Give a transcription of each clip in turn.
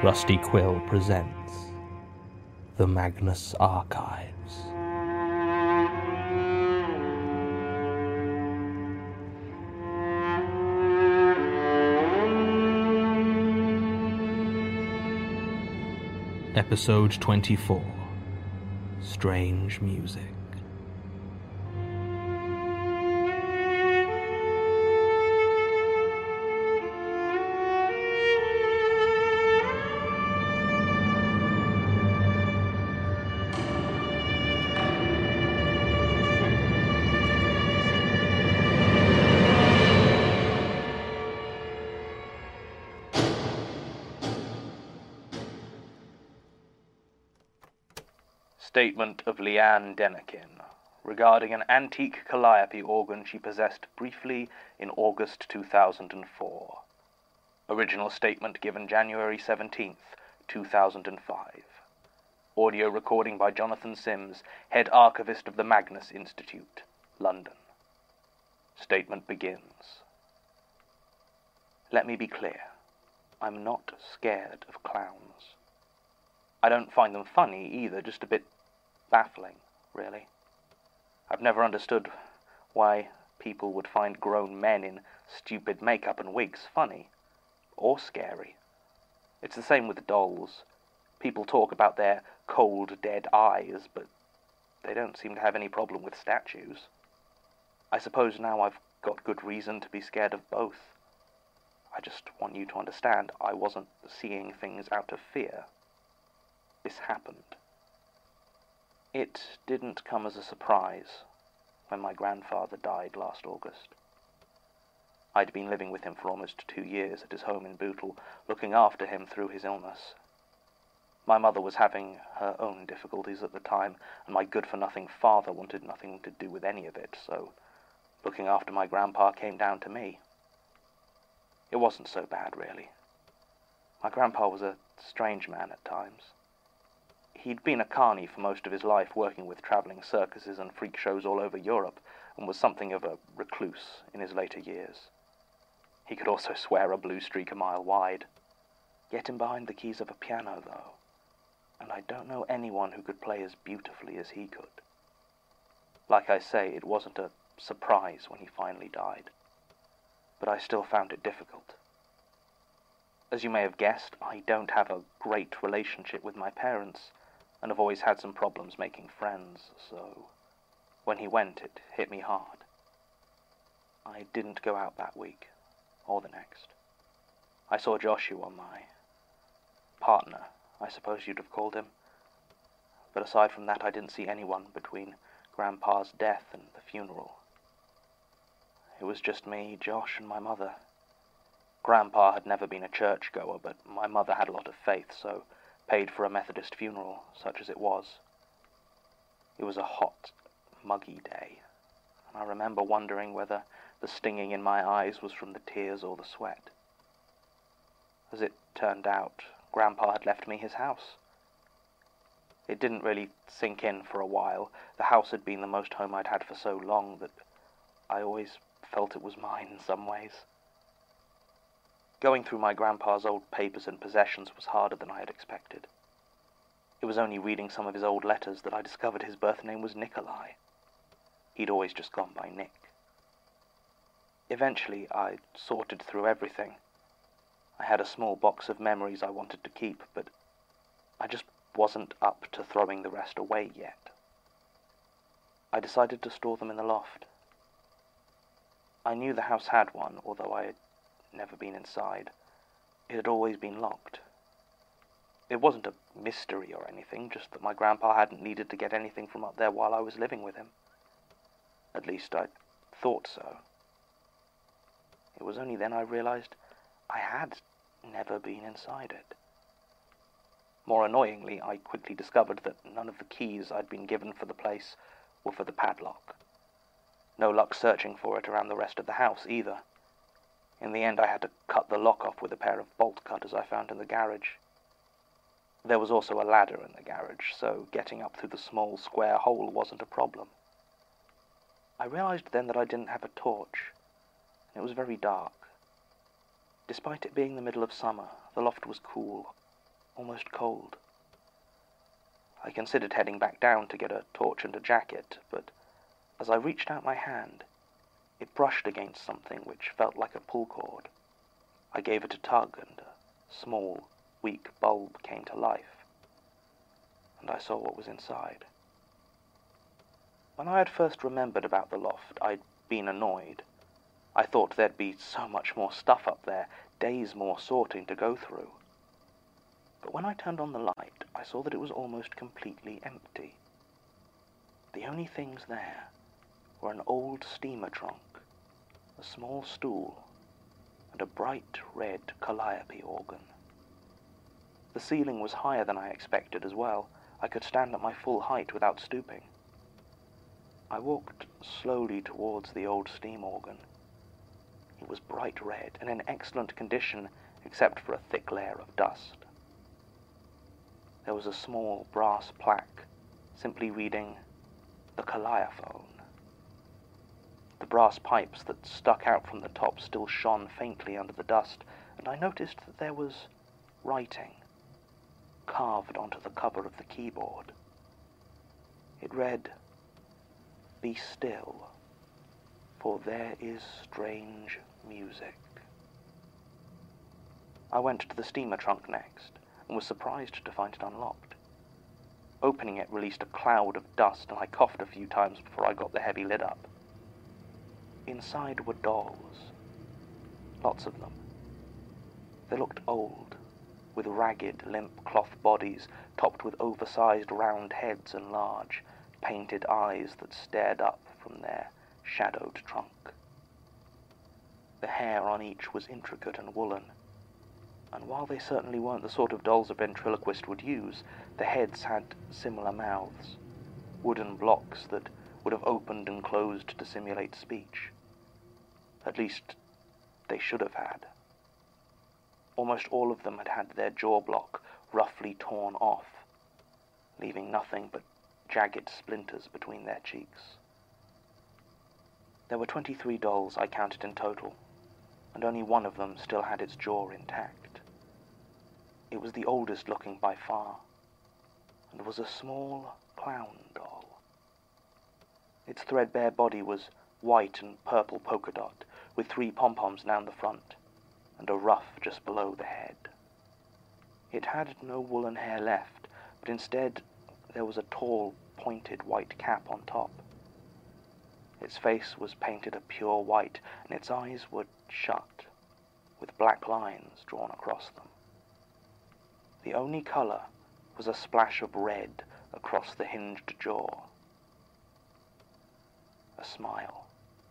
Rusty Quill presents The Magnus Archives. Episode 24, Strange Music. Statement of Leanne Denikin regarding an antique calliope organ she possessed briefly in August 2004. Original statement given January 17th, 2005. Audio recording by Jonathan Sims, head archivist of the Magnus Institute, London. Statement begins. Let me be clear. I'm not scared of clowns. I don't find them funny either, just a bit baffling, really. I've never understood why people would find grown men in stupid makeup and wigs funny or scary. It's the same with dolls. People talk about their cold, dead eyes, but they don't seem to have any problem with statues. I suppose now I've got good reason to be scared of both. I just want you to understand I wasn't seeing things out of fear. This happened. It didn't come as a surprise when my grandfather died last August. I'd been living with him for almost 2 years at his home in Bootle, looking after him through his illness. My mother was having her own difficulties at the time, and my good-for-nothing father wanted nothing to do with any of it, so looking after my grandpa came down to me. It wasn't so bad, really. My grandpa was a strange man at times. He'd been a carny for most of his life, working with traveling circuses and freak shows all over Europe, and was something of a recluse in his later years. He could also swear a blue streak a mile wide. Get him behind the keys of a piano, though, and I don't know anyone who could play as beautifully as he could. Like I say, it wasn't a surprise when he finally died, but I still found it difficult. As you may have guessed, I don't have a great relationship with my parents, and have always had some problems making friends, so when he went, it hit me hard. I didn't go out that week, or the next. I saw Joshua, my partner, I suppose you'd have called him, but aside from that I didn't see anyone between Grandpa's death and the funeral. It was just me, Josh, and my mother. Grandpa had never been a churchgoer, but my mother had a lot of faith, so paid for a Methodist funeral, such as it was. It was a hot, muggy day, and I remember wondering whether the stinging in my eyes was from the tears or the sweat. As it turned out, Grandpa had left me his house. It didn't really sink in for a while. The house had been the most home I'd had for so long that I always felt it was mine in some ways. Going through my grandpa's old papers and possessions was harder than I had expected. It was only reading some of his old letters that I discovered his birth name was Nikolai. He'd always just gone by Nick. Eventually, I sorted through everything. I had a small box of memories I wanted to keep, but I just wasn't up to throwing the rest away yet. I decided to store them in the loft. I knew the house had one, although I had never been inside. It had always been locked. It wasn't a mystery or anything, just that my grandpa hadn't needed to get anything from up there while I was living with him. At least I thought so. It was only then I realized I had never been inside it. More annoyingly, I quickly discovered that none of the keys I'd been given for the place were for the padlock. No luck searching for it around the rest of the house either. In the end, I had to cut the lock off with a pair of bolt cutters I found in the garage. There was also a ladder in the garage, so getting up through the small square hole wasn't a problem. I realized then that I didn't have a torch, and it was very dark. Despite it being the middle of summer, the loft was cool. almost cold. I considered heading back down to get a torch and a jacket, but as I reached out my hand, it brushed against something which felt like a pull cord. I gave it a tug, and a small, weak bulb came to life, and I saw what was inside. When I had first remembered about the loft, I'd been annoyed. I thought there'd be so much more stuff up there, days more sorting to go through. But when I turned on the light, I saw that it was almost completely empty. The only things there were an old steamer trunk, a small stool, and a bright red calliope organ. The ceiling was higher than I expected as well. I could stand at my full height without stooping. I walked slowly towards the old steam organ. It was bright red and in excellent condition except for a thick layer of dust. There was a small brass plaque simply reading, "The Calliophone." The brass pipes that stuck out from the top still shone faintly under the dust, and I noticed that there was writing carved onto the cover of the keyboard. It read, "Be still, for there is strange music." I went to the steamer trunk next, and was surprised to find it unlocked. Opening it released a cloud of dust, and I coughed a few times before I got the heavy lid up. Inside were dolls, lots of them. They looked old, with ragged, limp cloth bodies topped with oversized round heads and large, painted eyes that stared up from their shadowed trunk. The hair on each was intricate and woolen, and while they certainly weren't the sort of dolls a ventriloquist would use, the heads had similar mouths, wooden blocks that would have opened and closed to simulate speech. At least, they should have had. Almost all of them had had their jaw block roughly torn off, leaving nothing but jagged splinters between their cheeks. There were 23 dolls I counted in total, and only one of them still had its jaw intact. It was the oldest looking by far, and was a small clown doll. Its threadbare body was white and purple polka dot, with 3 pom-poms down the front, and a ruff just below the head. It had no woolen hair left, but instead there was a tall, pointed white cap on top. Its face was painted a pure white, and its eyes were shut, with black lines drawn across them. The only color was a splash of red across the hinged jaw. A smile.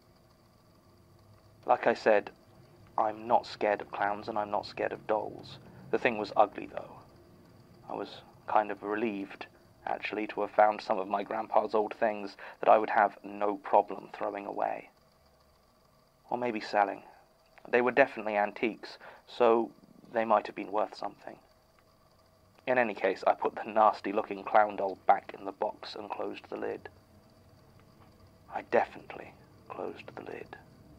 Like I said, I'm not scared of clowns and I'm not scared of dolls. The thing was ugly, though. I was kind of relieved, actually, to have found some of my grandpa's old things that I would have no problem throwing away. Or maybe selling. They were definitely antiques, so they might have been worth something. In any case, I put the nasty-looking clown doll back in the box and closed the lid. I definitely closed the lid.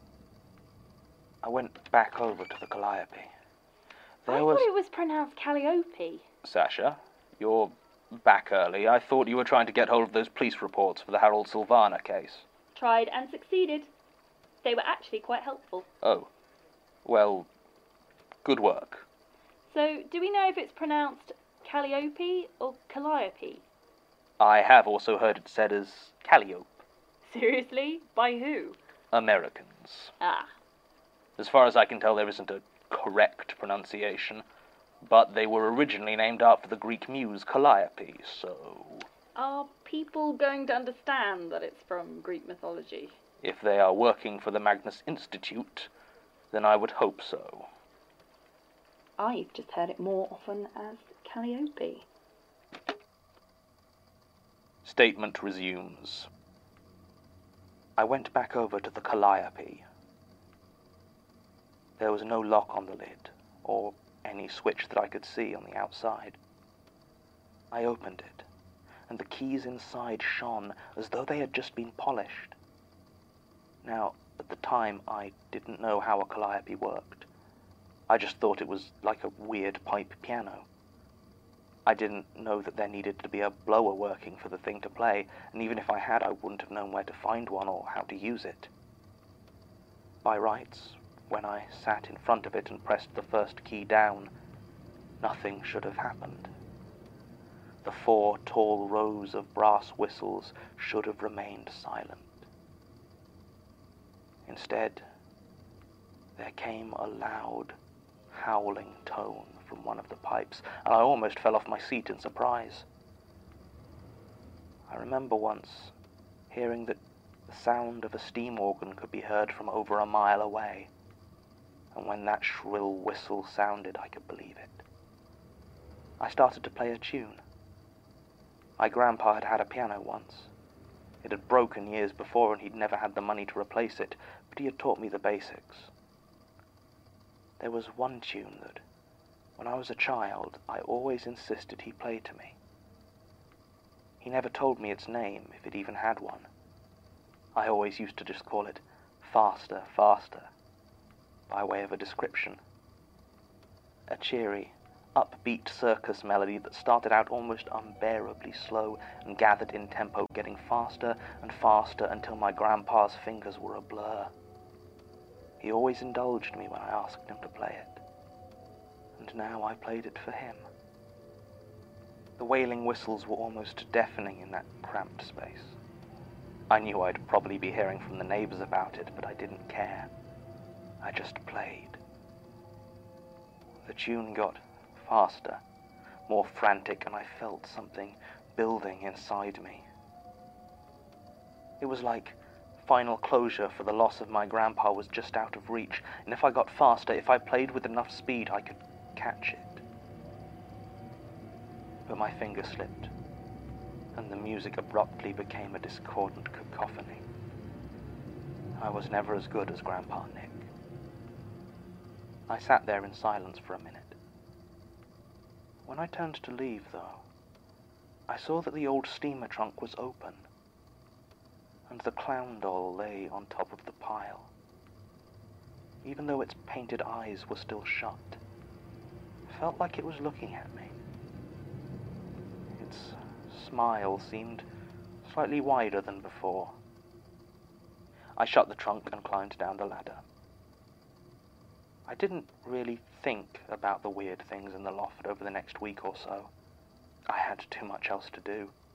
I went back over to the Calliope. I thought it was pronounced Calliope. Sasha, you're back early. I thought you were trying to get hold of those police reports for the Harold Sylvana case. Tried and succeeded. They were actually quite helpful. Oh. Well, good work. So, do we know if it's pronounced Calliope or Calliope? I have also heard it said as Calliope. Seriously? By who? Americans. Ah. As far as I can tell, there isn't a correct pronunciation, but they were originally named after the Greek muse Calliope, so... Are people going to understand that it's from Greek mythology? If they are working for the Magnus Institute, then I would hope so. I've just heard it more often as Calliope. Statement resumes. I went back over to the Calliope. There was no lock on the lid, or any switch that I could see on the outside. I opened it, and the keys inside shone as though they had just been polished. Now, at the time, I didn't know how a Calliope worked. I just thought it was like a weird pipe piano. I didn't know that there needed to be a blower working for the thing to play, and even if I had, I wouldn't have known where to find one or how to use it. By rights, when I sat in front of it and pressed the first key down, nothing should have happened. The 4 tall rows of brass whistles should have remained silent. Instead, there came a loud, howling tone from one of the pipes, and I almost fell off my seat in surprise. I remember once hearing that the sound of a steam organ could be heard from over a mile away, and when that shrill whistle sounded, I could believe it. I started to play a tune. My grandpa had had a piano once. It had broken years before, and he'd never had the money to replace it, but he had taught me the basics. There was one tune that, when I was a child, I always insisted he play to me. He never told me its name, if it even had one. I always used to just call it Faster, Faster, by way of a description. A cheery, upbeat circus melody that started out almost unbearably slow and gathered in tempo, getting faster and faster until my grandpa's fingers were a blur. He always indulged me when I asked him to play it, and now I played it for him. The wailing whistles were almost deafening in that cramped space. I knew I'd probably be hearing from the neighbors about it, but I didn't care. I just played. The tune got faster, more frantic, and I felt something building inside me. It was like final closure for the loss of my grandpa was just out of reach, and if I got faster, if I played with enough speed, I could catch it. But my finger slipped, and the music abruptly became a discordant cacophony. I was never as good as Grandpa Nick. I sat there in silence for a minute. When I turned to leave, though, I saw that the old steamer trunk was open, and the clown doll lay on top of the pile, even though its painted eyes were still shut. It felt like it was looking at me. Its smile seemed slightly wider than before. I shut the trunk and climbed down the ladder. I didn't really think about the weird things in the loft over the next week or so. I had too much else to do.